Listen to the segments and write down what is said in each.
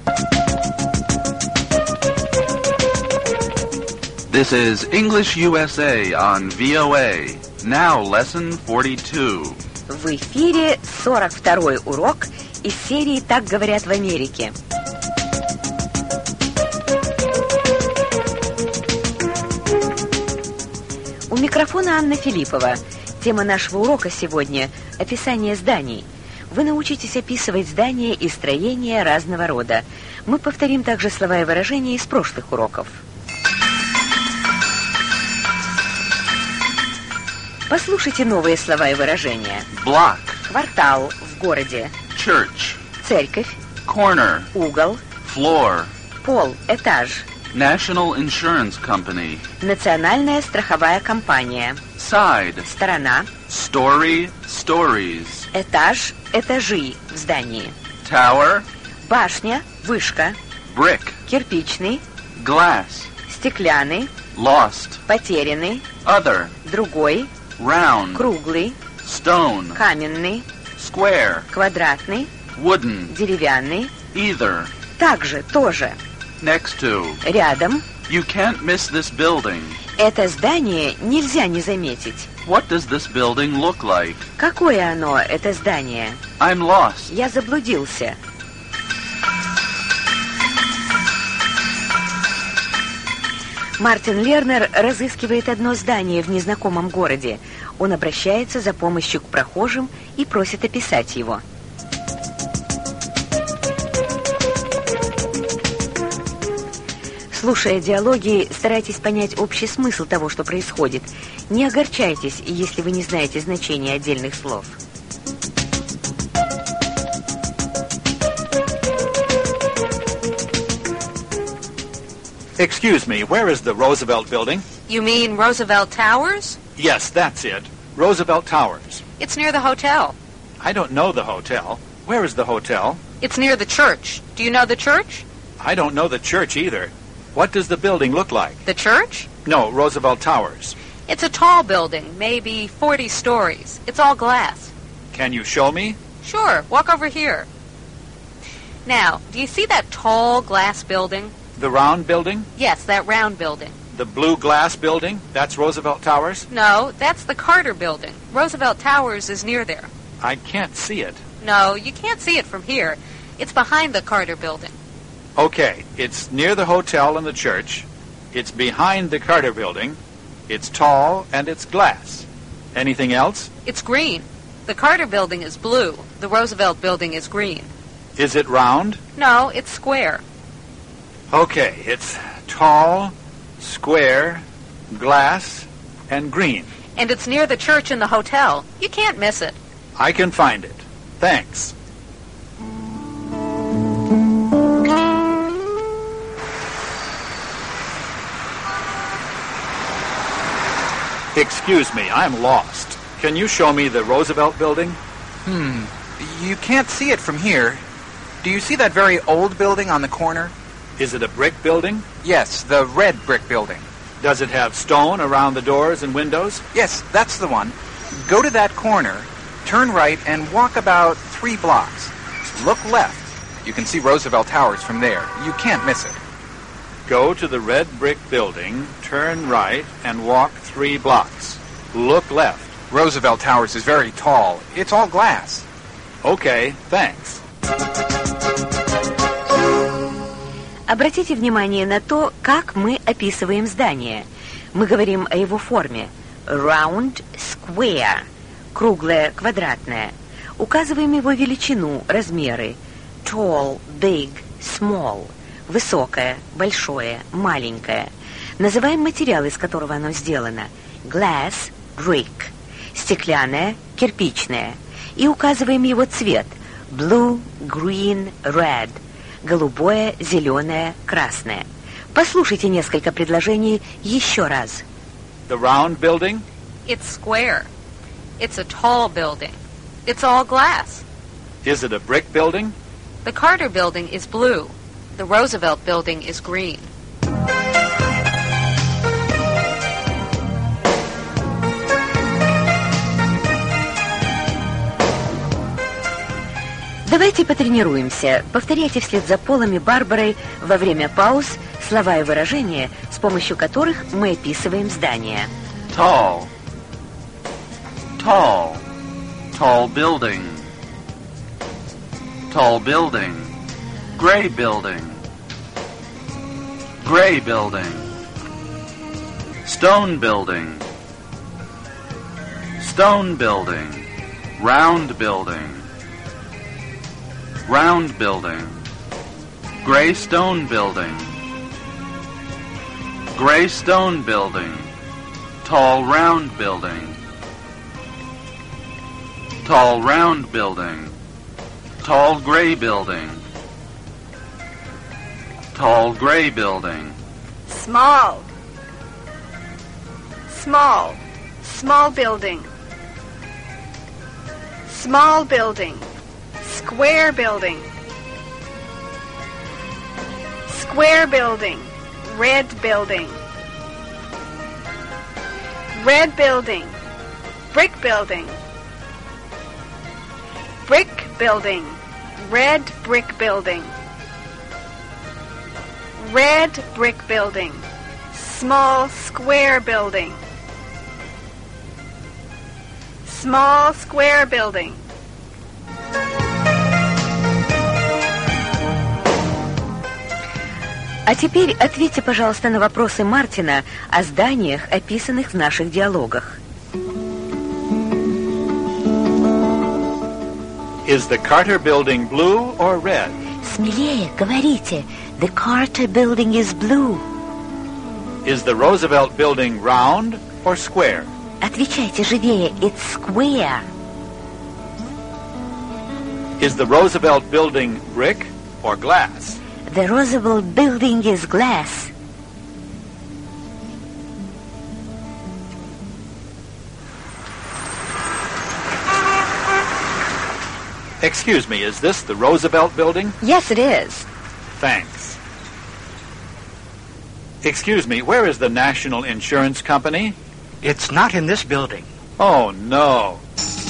This is English USA on VOA. Now lesson 42. В эфире 42-й урок из серии «Так говорят в Америке». У микрофона Анна Филиппова. Тема нашего урока сегодня – описание зданий. Вы научитесь описывать здания и строения разного рода. Мы повторим также слова и выражения из прошлых уроков. Послушайте новые слова и выражения. Block. Квартал в городе. Church. Церковь. Corner. Угол. Floor. Пол, этаж. National Insurance Company. Национальная страховая компания. Side. Сторона. Story. Stories. Этаж, этажи в здании. Tower. Башня, вышка. Brick. Кирпичный. Glass. Стеклянный. Lost. Потерянный. Other. Другой. Round. Круглый. Stone. Каменный. Square. Квадратный. Wooden. Деревянный. Either. Также, тоже. Next to. Рядом. You can't miss this building. Это здание нельзя не заметить. What does this building look like? Какое оно, это здание? I'm lost. Я заблудился. Мартин Лернер разыскивает одно здание в незнакомом городе. Он обращается за помощью к прохожим и просит описать его. Слушая диалоги, старайтесь понять общий смысл того, что происходит. Не огорчайтесь, если вы не знаете значения отдельных слов. Excuse me, where is the Roosevelt Building? You mean Roosevelt Towers? Yes, that's it. Roosevelt Towers. It's near the hotel. I don't know the hotel. Where is the hotel? It's near the church. Do you know the church? I don't know the church either. What does the building look like? The church? No, Roosevelt Towers. It's a tall building, maybe 40 stories. It's all glass. Can you show me? Sure, walk over here. Now, do you see that tall glass building? The round building? Yes, that round building. The blue glass building? That's Roosevelt Towers? No, that's the Carter Building. Roosevelt Towers is near there. I can't see it. No, you can't see it from here. It's behind the Carter Building. Okay, it's near the hotel and the church. It's behind the Carter Building. It's tall and it's glass. Anything else? It's green. The Carter Building is blue. The Roosevelt Building is green. Is it round? No, it's square. Okay, it's tall, square, glass, and green. And it's near the church and the hotel. You can't miss it. I can find it. Thanks. Excuse me, I'm lost. Can you show me the Roosevelt Building? You can't see it from here. Do you see that very old building on the corner? Is it a brick building? Yes, the red brick building. Does it have stone around the doors and windows? Yes, that's the one. Go to that corner, turn right, and walk about 3 blocks. Look left. You can see Roosevelt Towers from there. You can't miss it. Go to the red brick building, turn right, and walk 3 blocks. Look left. Roosevelt Towers is very tall. It's all glass. Okay, thanks. Обратите внимание на то, как мы описываем здание. Мы говорим о его форме. Round, square. Круглое, квадратное. Указываем его величину, размеры. Tall, big, small. Высокое, большое, маленькое. Называем материал, из которого оно сделано. Glass, brick. Стеклянное, кирпичное. И указываем его цвет. Blue, green, red. Голубое, зеленое, красное. Послушайте несколько предложений еще раз. The round building? It's square. It's a tall building. It's all glass. Is it a brick building? The Carter Building is blue. The Roosevelt Building is green. Давайте потренируемся. Повторяйте вслед за Полом и Барбарой во время пауз слова и выражения, с помощью которых мы описываем здание. Tall. Tall. Tall building. Tall building. Gray building. Gray building. Stone building. Stone building. Round building. Round building. Gray stone building. Gray stone building. Tall round building. Tall round building. Tall gray building. Tall gray building. Small. Small. Small building. Small building. Square building. Square building. Red building. Red building. Brick building. Brick building. Red brick building. Red brick building. Small square building. Small square building. А теперь ответьте, пожалуйста, на вопросы Мартина о зданиях, описанных в наших диалогах. Is the Carter building blue or red? Смелее говорите. The Carter building is blue. Is the Roosevelt building round or square? Отвечайте живее. It's square. Is the Roosevelt building brick or glass? The Roosevelt building is glass. Excuse me, is this the Roosevelt building? Yes, it is. Thanks. Excuse me, where is the National Insurance Company? It's not in this building. Oh, no.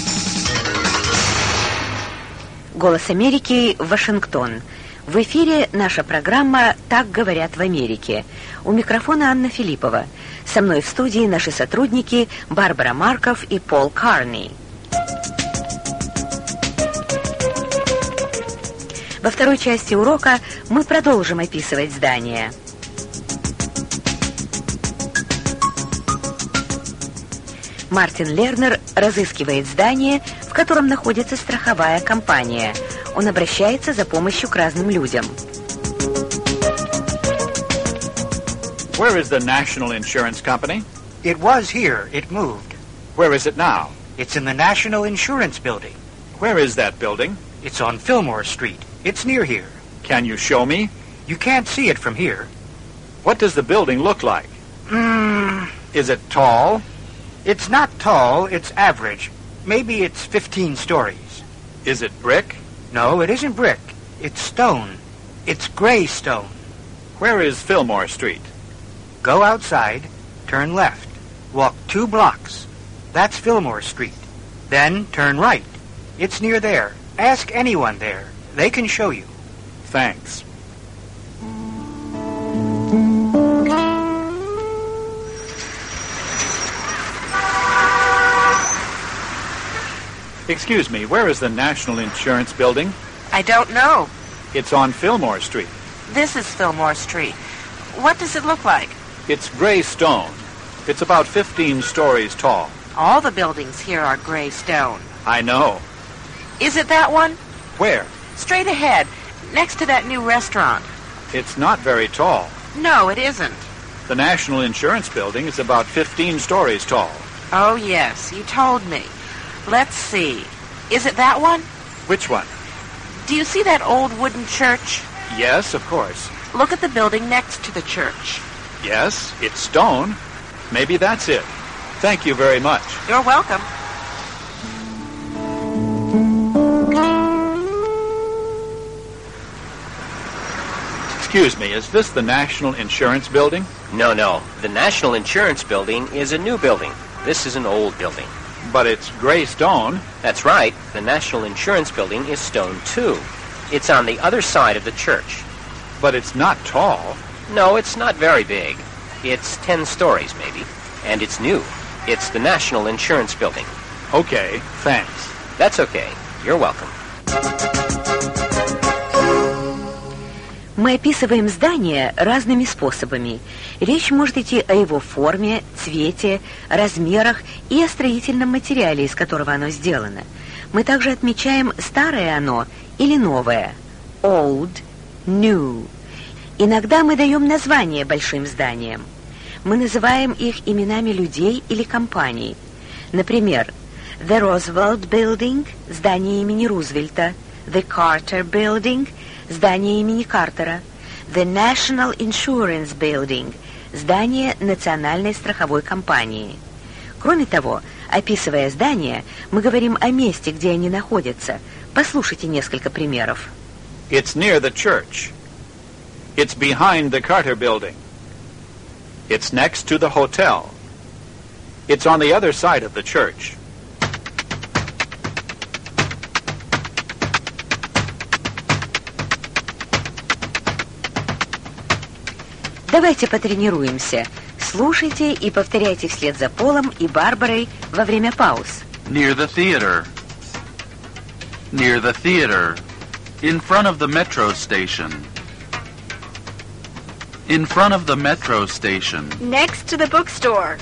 Голос Америки, Вашингтон. В эфире наша программа «Так говорят в Америке». У микрофона Анна Филиппова. Со мной в студии наши сотрудники Барбара Марков и Пол Карни. Во второй части урока мы продолжим описывать здание. Мартин Лернер разыскивает здание, в котором находится страховая компания. Он обращается за помощью к разным людям. Where is the National Insurance Company? It was here. It moved. Where is it now? It's in the National Insurance Building. Where is that building? It's on Fillmore Street. It's near here. Can you show me? You can't see it from here. What does the building look like? Is it tall? It's not tall. It's average. Maybe it's 15 stories. Is it brick? No, it isn't brick. It's stone. It's gray stone. Where is Fillmore Street? Go outside, turn left, walk 2 blocks. That's Fillmore Street. Then turn right. It's near there. Ask anyone there. They can show you. Thanks. Excuse me, where is the National Insurance Building? I don't know. It's on Fillmore Street. This is Fillmore Street. What does it look like? It's gray stone. It's about 15 stories tall. All the buildings here are gray stone. I know. Is it that one? Where? Straight ahead, next to that new restaurant. It's not very tall. No, it isn't. The National Insurance Building is about 15 stories tall. Oh, yes, you told me. Let's see. Is it that one? Which one? Do you see that old wooden church? Yes, of course. Look at the building next to the church. Yes, it's stone. Maybe that's it. Thank you very much. You're welcome. Excuse me, is this the National Insurance Building? No. The National Insurance Building is a new building. This is an old building. But it's gray stone. That's right. The National Insurance Building is stone, too. It's on the other side of the church. But it's not tall. No, it's not very big. It's 10 stories, maybe. And it's new. It's the National Insurance Building. Okay, thanks. That's okay. You're welcome. Мы описываем здание разными способами. Речь может идти о его форме, цвете, размерах и о строительном материале, из которого оно сделано. Мы также отмечаем старое оно или новое. Old, new. Иногда мы даем название большим зданиям. Мы называем их именами людей или компаний. Например, The Roosevelt Building – здание имени Рузвельта, The Carter Building – здание имени Картера, The National Insurance Building – здание Национальной страховой компании. Кроме того, описывая здания, мы говорим о месте, где они находятся. Послушайте несколько примеров. It's near the church. It's behind the Carter Building. It's next to the hotel. It's on the other side of the church. Давайте потренируемся. Слушайте и повторяйте вслед за Полом и Барбарой во время пауз. Near the theater. Near the theater. In front of the metro station. In front of the metro station. Next to the bookstore.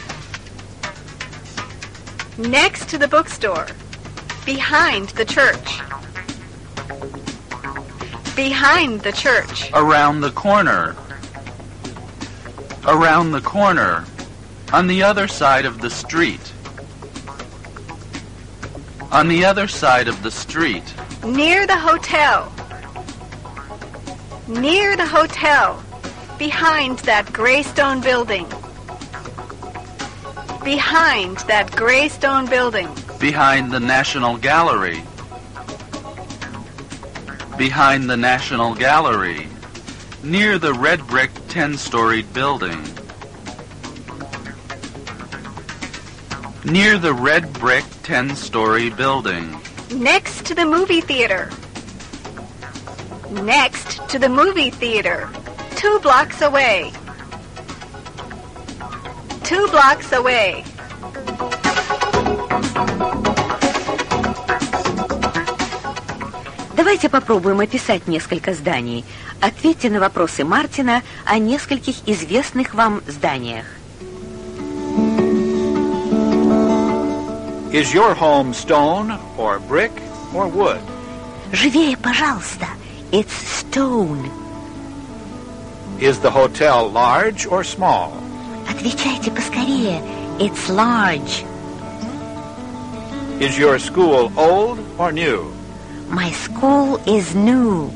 Next to the bookstore. Behind the church. Behind the church. Around the corner. Around the corner. On the other side of the street. On the other side of the street. Near the hotel. Near the hotel. Behind that gray stone building. Behind that gray stone building. Behind the National Gallery. Behind the National Gallery. Near the red brick 10-storied building. Near the red brick 10-story building. Next to the movie theater. Next to the movie theater. 2 blocks away. 2 blocks away. Давайте попробуем описать несколько зданий. Ответьте на вопросы Мартина о нескольких известных вам зданиях. Is your home stone or brick or wood? Живее, пожалуйста. It's stone. Is the hotel large or small? Отвечайте поскорее. It's large. Is your school old or new? My school is new.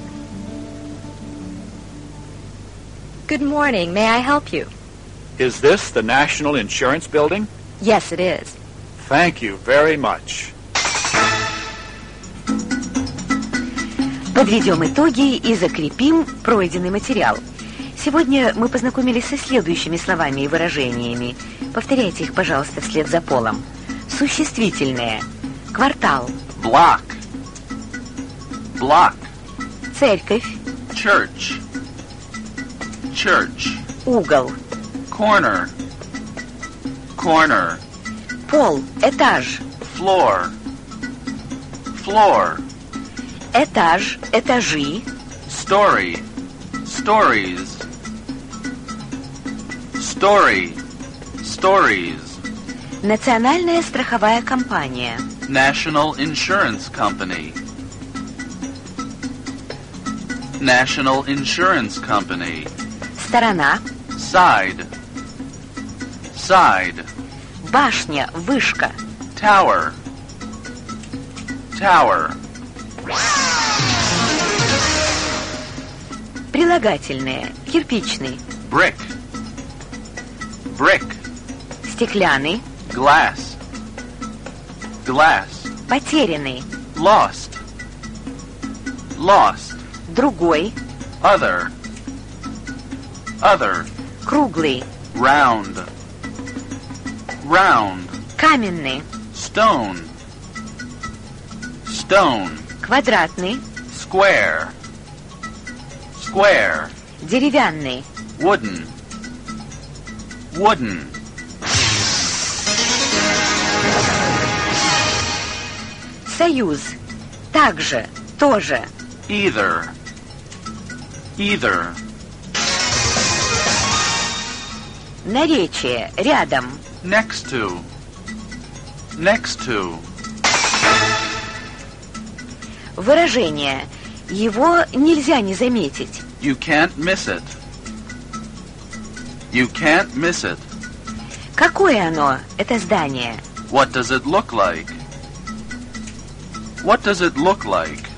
Good morning. May I help you? Is this the National Insurance Building? Yes, it is. Thank you very much. Подведем итоги и закрепим пройденный материал. Сегодня мы познакомились со следующими словами и выражениями. Повторяйте их, пожалуйста, вслед за Полом. Существительные. Квартал. Block. Block. Церковь. Church. Church. Угол. Corner. Corner. Пол. Этаж. Floor. Floor. Этаж. Этажи. Story. Stories. Story. Stories. Национальная страховая компания. National Insurance Company. National Insurance Company. Сторона. Side. Side. Башня. Вышка. Tower. Tower. Прилагательные. Кирпичный. Brick. Brick. Стеклянный. Glass. Glass. Потерянный. Lost. Lost. Другой. Other. Other. Круглый. Round. Round. Каменный. Stone. Stone. Квадратный. Square. Square. Деревянный. Wooden. Wooden. Союз. Также. Тоже. Either. Either. Наречие. Рядом. Next to. Next to. Выражение. Его нельзя не заметить. You can't miss it. You can't miss it. Какое оно, это здание? What does it look like? What does it look like?